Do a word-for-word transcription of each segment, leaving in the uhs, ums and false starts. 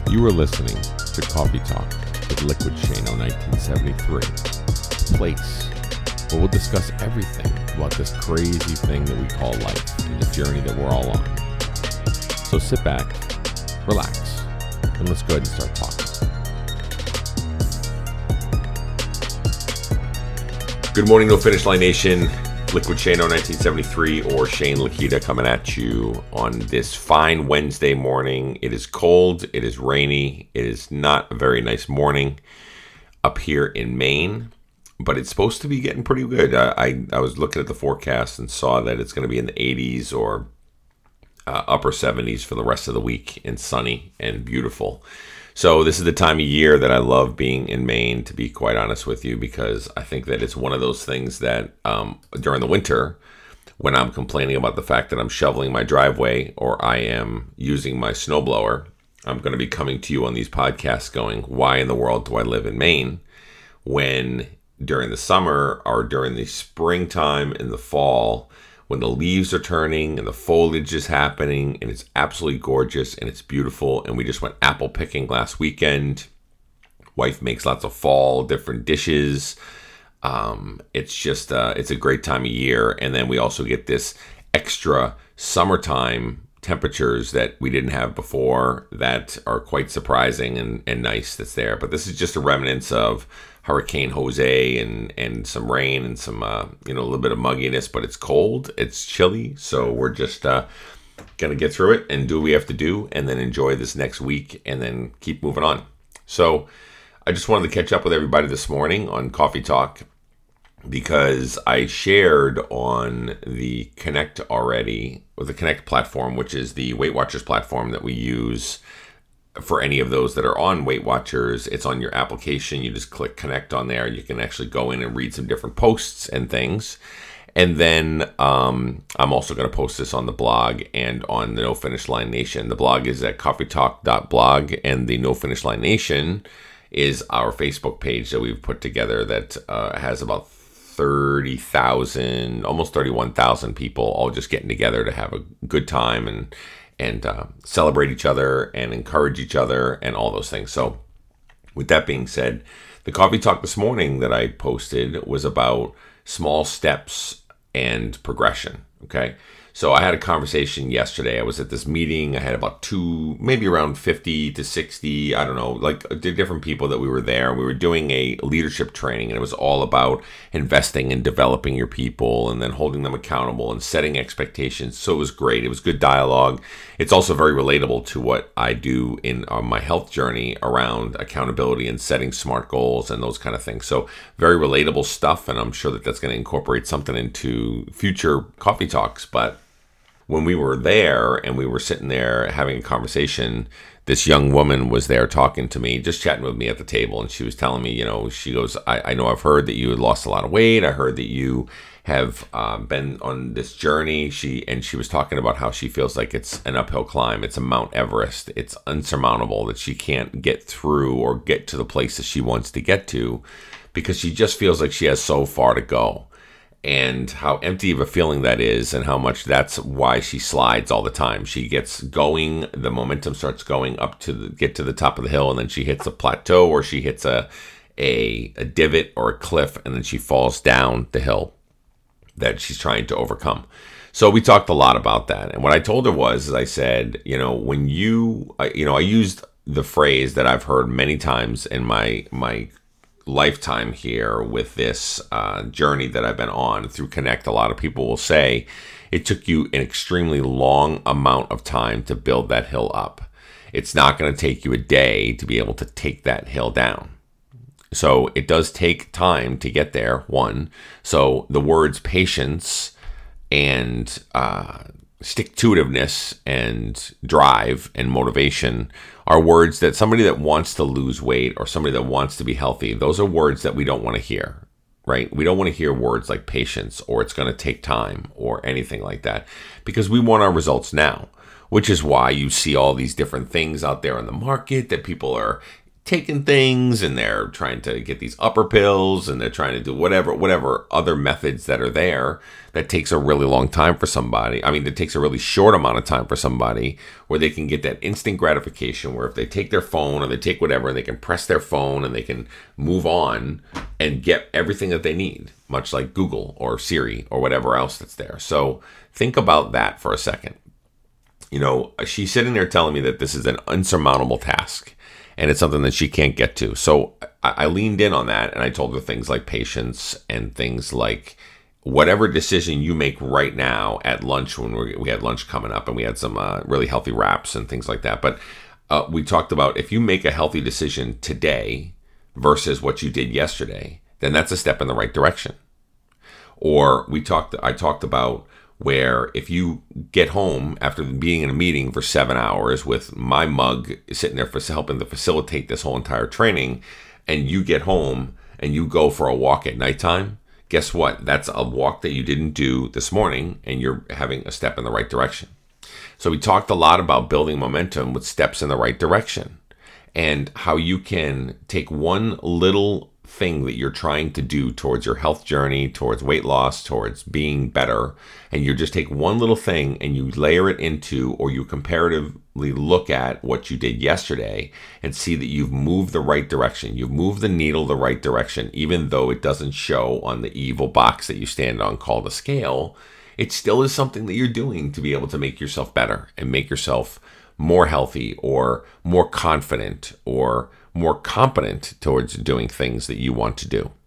You are listening to Coffee Talk with Liquid Shano nineteen seventy-three, a place where we'll discuss everything about this crazy thing that we call life and the journey that we're all on. So sit back, relax, and let's go ahead and start talking. Good morning, No Finish Line Nation. Liquid Shano nineteen seventy-three or Shane Lakita coming at you on this fine Wednesday morning. It is cold, it is rainy, it is not a very nice morning up here in Maine, but it's supposed to be getting pretty good. I, I, I was looking at the forecast and saw that it's going to be in the eighties or uh, upper seventies for the rest of the week and sunny and beautiful. So this is the time of year that I love being in Maine, to be quite honest with you, because I think that it's one of those things that um, during the winter, when I'm complaining about the fact that I'm shoveling my driveway or I am using my snowblower, I'm going to be coming to you on these podcasts going, why in the world do I live in Maine? When during the summer or during the springtime in the fall, when the leaves are turning and the foliage is happening and it's absolutely gorgeous and it's beautiful. And we just went apple picking last weekend. Wife makes lots of fall different dishes. Um, it's just, uh, it's a great time of year. And then we also get this extra summertime temperatures that we didn't have before that are quite surprising and, and nice that's there. But this is just a remnants of Hurricane Jose and, and some rain and some, uh, you know, a little bit of mugginess, but it's cold, it's chilly. So we're just uh, going to get through it and do what we have to do and then enjoy this next week and then keep moving on. So I just wanted to catch up with everybody this morning on Coffee Talk because I shared on the Connect already, or the Connect platform, which is the Weight Watchers platform that we use for any of those that are on Weight Watchers. It's on your application. You just click connect on there. You can actually go in and read some different posts and things. And then um, I'm also going to post this on the blog and on the No Finish Line Nation. The blog is at coffee talk dot blog, and the No Finish Line Nation is our Facebook page that we've put together that uh, has about thirty thousand, almost thirty-one thousand people all just getting together to have a good time and and uh, celebrate each other and encourage each other and all those things. So with that being said, the Coffee Talk this morning that I posted was about small steps and progression, okay? So I had a conversation yesterday. I was at this meeting. I had about two, maybe around fifty to sixty, I don't know, like different people that we were there. We were doing a leadership training, and it was all about investing and developing your people and then holding them accountable and setting expectations. So it was great. It was good dialogue. It's also very relatable to what I do in uh, my health journey around accountability and setting smart goals and those kind of things. So very relatable stuff, and I'm sure that that's going to incorporate something into future Coffee Talks. But when we were there and we were sitting there having a conversation, this young woman was there talking to me, just chatting with me at the table. And she was telling me, you know, she goes, I, I know I've heard that you had lost a lot of weight. I heard that you have um, been on this journey. She and she was talking about how she feels like it's an uphill climb. It's a Mount Everest. It's unsurmountable, that she can't get through or get to the place that she wants to get to because she just feels like she has so far to go. And how empty of a feeling that is, and how much that's why she slides all the time. She gets going, the momentum starts going up to the, get to the top of the hill, and then she hits a plateau or she hits a, a a divot or a cliff, and then she falls down the hill that she's trying to overcome. So we talked a lot about that. And what I told her was, is I said, you know, when you, you know, I used the phrase that I've heard many times in my my lifetime here with this uh, journey that I've been on through Connect. A lot of people will say it took you an extremely long amount of time to build that hill up. It's not going to take you a day to be able to take that hill down. So it does take time to get there, one. So the words patience and uh, stick-to-itiveness and drive and motivation are words that somebody that wants to lose weight or somebody that wants to be healthy, those are words that we don't want to hear, right? We don't want to hear words like patience or it's going to take time or anything like that, because we want our results now, which is why you see all these different things out there in the market that people are taking things and they're trying to get these upper pills and they're trying to do whatever, whatever other methods that are there that takes a really long time for somebody. I mean, it takes a really short amount of time for somebody where they can get that instant gratification where if they take their phone or they take whatever and they can press their phone and they can move on and get everything that they need, much like Google or Siri or whatever else that's there. So think about that for a second. You know, she's sitting there telling me that this is an insurmountable task. And it's something that she can't get to. So I, I leaned in on that and I told her things like patience and things like whatever decision you make right now at lunch when we, we had lunch coming up and we had some uh, really healthy wraps and things like that. But uh, we talked about if you make a healthy decision today versus what you did yesterday, then that's a step in the right direction. Or we talked, I talked about where if you get home after being in a meeting for seven hours with my mug sitting there for helping to facilitate this whole entire training, and you get home and you go for a walk at nighttime, guess what? That's a walk that you didn't do this morning, and you're having a step in the right direction. So we talked a lot about building momentum with steps in the right direction and how you can take one little thing that you're trying to do towards your health journey, towards weight loss, towards being better, and you just take one little thing and you layer it into, or you comparatively look at what you did yesterday and see that you've moved the right direction. You've moved the needle the right direction, even though it doesn't show on the evil box that you stand on called a scale. It still is something that you're doing to be able to make yourself better and make yourself more healthy or more confident or more competent towards doing things that you want to do.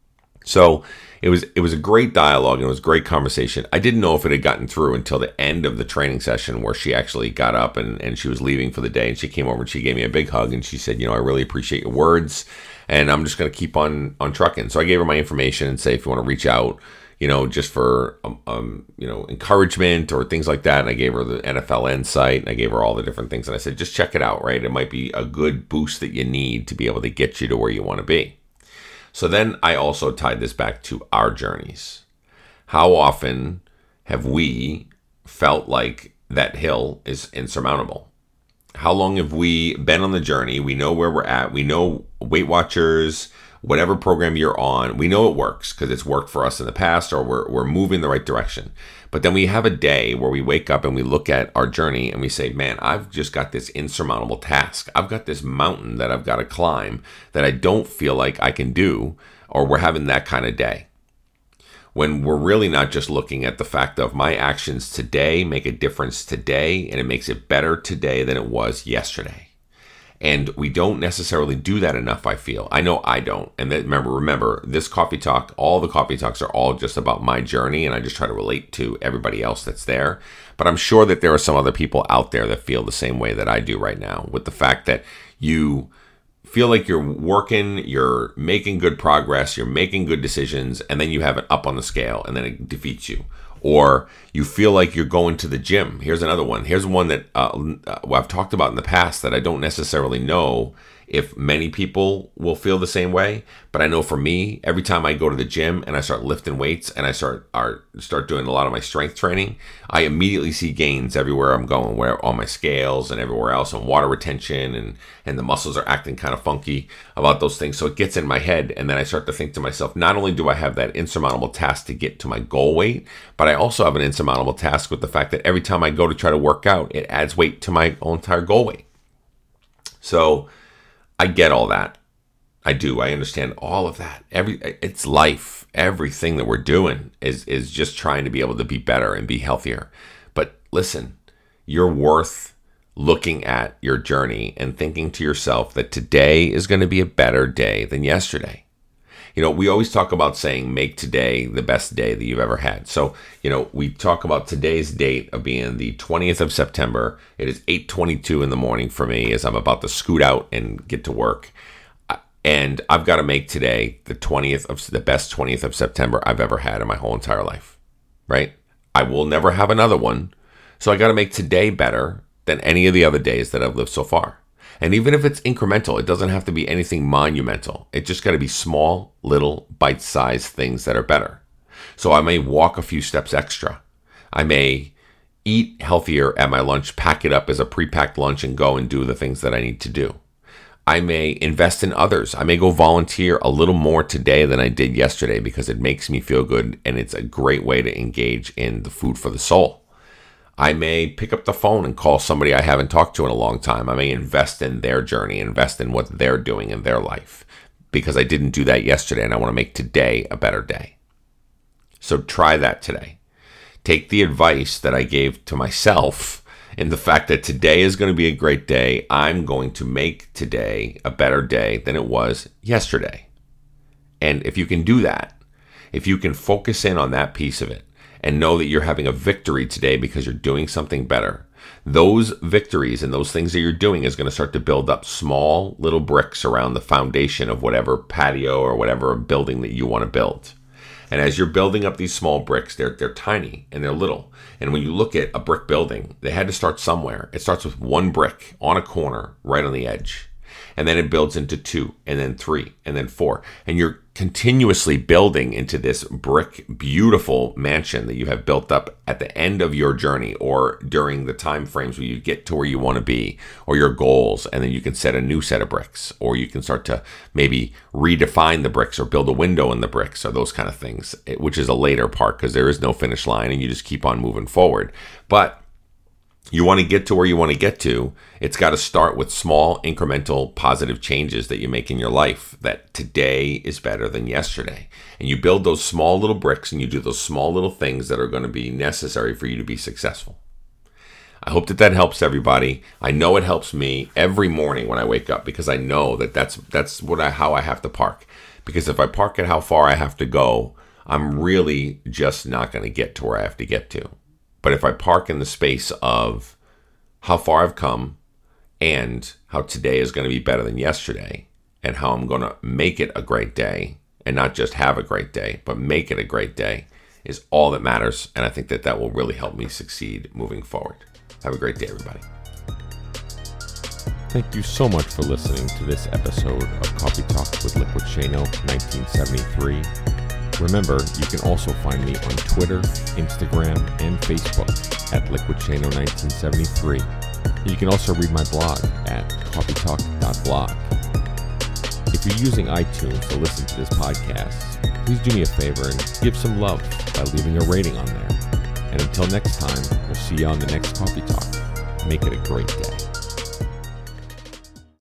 So it was it was a great dialogue and it was a great conversation. I didn't know if it had gotten through until the end of the training session where she actually got up and, and she was leaving for the day, and she came over and she gave me a big hug and she said, you know, I really appreciate your words and I'm just going to keep on, on trucking. So I gave her my information and say, if you want to reach out, you know, just for, um, um, you know, encouragement or things like that. And I gave her the N F L N site and I gave her all the different things. And I said, just check it out, right? It might be a good boost that you need to be able to get you to where you want to be. So then I also tied this back to our journeys. How often have we felt like that hill is insurmountable? How long have we been on the journey? We know where we're at. We know Weight Watchers, whatever program you're on, we know it works because it's worked for us in the past, or we're we're moving the right direction. But then we have a day where we wake up and we look at our journey and we say, man, I've just got this insurmountable task. I've got this mountain that I've got to climb that I don't feel like I can do, or we're having that kind of day. When we're really not just looking at the fact of my actions today make a difference today, and it makes it better today than it was yesterday. And we don't necessarily do that enough, I feel. I know I don't. And then remember, remember, this coffee talk, all the coffee talks are all just about my journey, and I just try to relate to everybody else that's there. But I'm sure that there are some other people out there that feel the same way that I do right now, with the fact that you feel like you're working, you're making good progress, you're making good decisions, and then you have it up on the scale, and then it defeats you. Or you feel like you're going to the gym. Here's another one. Here's one that uh, well, I've talked about in the past that I don't necessarily know if many people will feel the same way. But I know for me, every time I go to the gym and I start lifting weights and I start are, start doing a lot of my strength training, I immediately see gains everywhere I'm going, where on my scales and everywhere else, on water retention, and, and the muscles are acting kind of funky about those things. So it gets in my head, and then I start to think to myself, not only do I have that insurmountable task to get to my goal weight, but I also have an insurmountable task with the fact that every time I go to try to work out, it adds weight to my entire goal weight. So I get all that. I do. I understand all of that. Every it's life. Everything that we're doing is is just trying to be able to be better and be healthier. But listen, you're worth looking at your journey and thinking to yourself that today is going to be a better day than yesterday. You know, we always talk about saying make today the best day that you've ever had. So, you know, we talk about today's date of being the twentieth of September. It is eight twenty-two in the morning for me as I'm about to scoot out and get to work. And I've got to make today the twentieth of the best twentieth of September I've ever had in my whole entire life, right? I will never have another one. So I got to make today better than any of the other days that I've lived so far. And even if it's incremental, it doesn't have to be anything monumental. It just got to be small, little, bite-sized things that are better. So I may walk a few steps extra. I may eat healthier at my lunch, pack it up as a pre-packed lunch, and go and do the things that I need to do. I may invest in others. I may go volunteer a little more today than I did yesterday because it makes me feel good and it's a great way to engage in the food for the soul. I may pick up the phone and call somebody I haven't talked to in a long time. I may invest in their journey, invest in what they're doing in their life because I didn't do that yesterday and I want to make today a better day. So try that today. Take the advice that I gave to myself in the fact that today is going to be a great day. I'm going to make today a better day than it was yesterday. And if you can do that, if you can focus in on that piece of it and know that you're having a victory today because you're doing something better, those victories and those things that you're doing is going to start to build up small little bricks around the foundation of whatever patio or whatever building that you want to build. And as you're building up these small bricks, they're they're tiny and they're little. And when you look at a brick building, they had to start somewhere. It starts with one brick on a corner right on the edge. And then it builds into two, and then three, and then four. And you're continuously building into this brick, beautiful mansion that you have built up at the end of your journey or during the time frames where you get to where you want to be or your goals. And then you can set a new set of bricks, or you can start to maybe redefine the bricks or build a window in the bricks or those kind of things, which is a later part because there is no finish line and you just keep on moving forward. But you want to get to where you want to get to, it's got to start with small, incremental, positive changes that you make in your life, that today is better than yesterday. And you build those small little bricks and you do those small little things that are going to be necessary for you to be successful. I hope that that helps everybody. I know it helps me every morning when I wake up because I know that that's, that's what I, how I have to park. Because if I park at how far I have to go, I'm really just not going to get to where I have to get to. But if I park in the space of how far I've come and how today is going to be better than yesterday and how I'm going to make it a great day and not just have a great day, but make it a great day is all that matters. And I think that that will really help me succeed moving forward. Have a great day, everybody. Thank you so much for listening to this episode of Coffee Talk with Liquid Shano nineteen seventy-three. Remember, you can also find me on Twitter, Instagram, and Facebook at Liquid Shano nineteen seventy-three. You can also read my blog at coffee talk dot blog. If you're using iTunes to listen to this podcast, please do me a favor and give some love by leaving a rating on there. And until next time, we'll see you on the next Coffee Talk. Make it a great day.